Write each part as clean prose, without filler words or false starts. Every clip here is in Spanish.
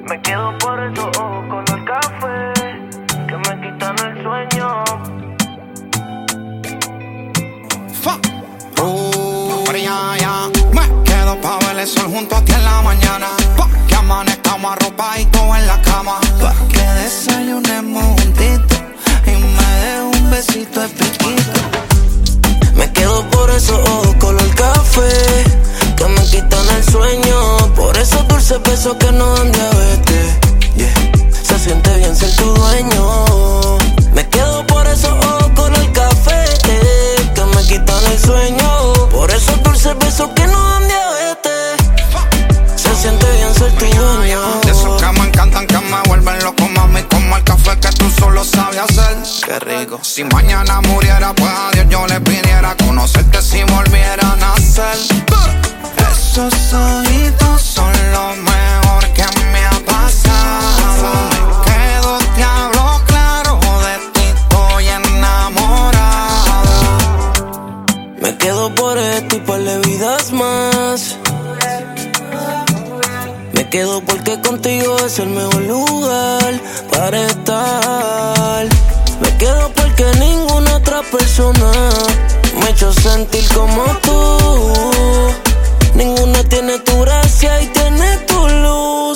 Me quedo por esos ojos color café que me quitan el sueño. Me quedo pa' ver el sol junto a ti en la mañana, pa' que amanezcamos arropaditos en la cama, pa' que desayunemos juntitos y me des un besito de piquito. Me quedo por esos ojos color café que me quitan el sueño. Por esos dulces besos que no dan diabetes, Se siente bien ser tu dueño. Me quedo por esos ojos color café que me quitan el sueño. Por esos dulces besos que no dan diabetes, se siente bien ser tu dueño. De esos que me encantan, que me vuelven loco, mami, como el café que tú solo sabes hacer. Qué rico. Si mañana muriera, pues a Dios yo le pidiera conocerte si volviera a nacer. Esos ojitos son lo mejor que me ha pasado. Me quedo, te hablo claro, de ti estoy enamorado. Me quedo por esto y por vidas más. Me quedo porque contigo es el mejor lugar para estar. Me quedo porque ninguna otra persona me ha hecho sentir como tú. Ninguna tiene tu gracia y tiene tu luz.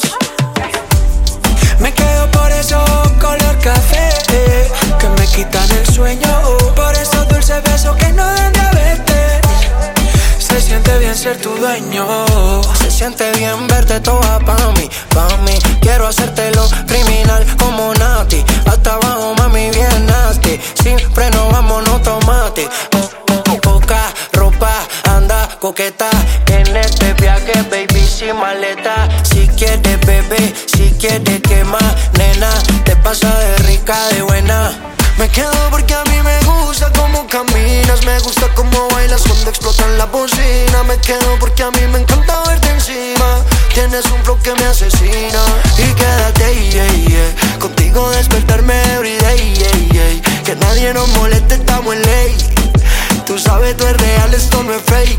Me quedo por esos color café que me quitan el sueño. Por esos dulces besos que no dan diabetes. Se siente bien ser tu dueño. Se siente bien verte toda pa' mí, pa' mí. Quiero hacértelo criminal como Nati. Hasta abajo, mami, bien nasty. Sin freno, vámonos automático. Poca ropa, anda coqueta. En este viaje, baby, sin maleta. Si quieres, bebé, si quieres, ¿qué más? Nena, te pasa de rica, de buena. Me quedo porque a mí me gusta cómo caminas. Me gusta cómo bailas cuando explotan la bocina. Me quedo porque a mí me encanta verte encima. Tienes un flow que me asesina. Y quédate, contigo despertarme everyday, Que nadie nos moleste, estamos en ley. Tú sabes, tú eres real, esto no es fake.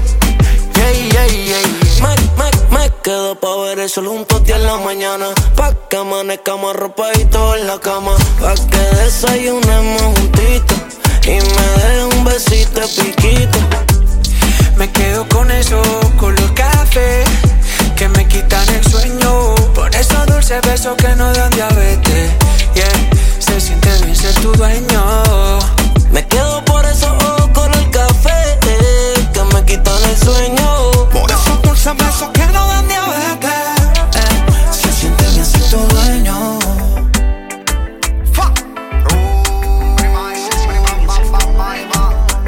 Me quedo pa' ver el sol junto a ti en la mañana, pa' que amanezcamos arropaditos en la cama, pa' que desayunemos juntitos y me des un besito de piquito. Me quedo con eso color café que me quitan el sueño. Por esos dulces besos que no dan diabetes, Se siente bien ser tu dueño. Me quedo por esos ojos color café que me quitan el sueño. Por esos dulces besos que no dan diabetes, se siente bien ser tu dueño.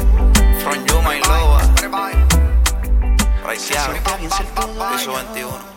From you, my lover. Raiciado, piso 21.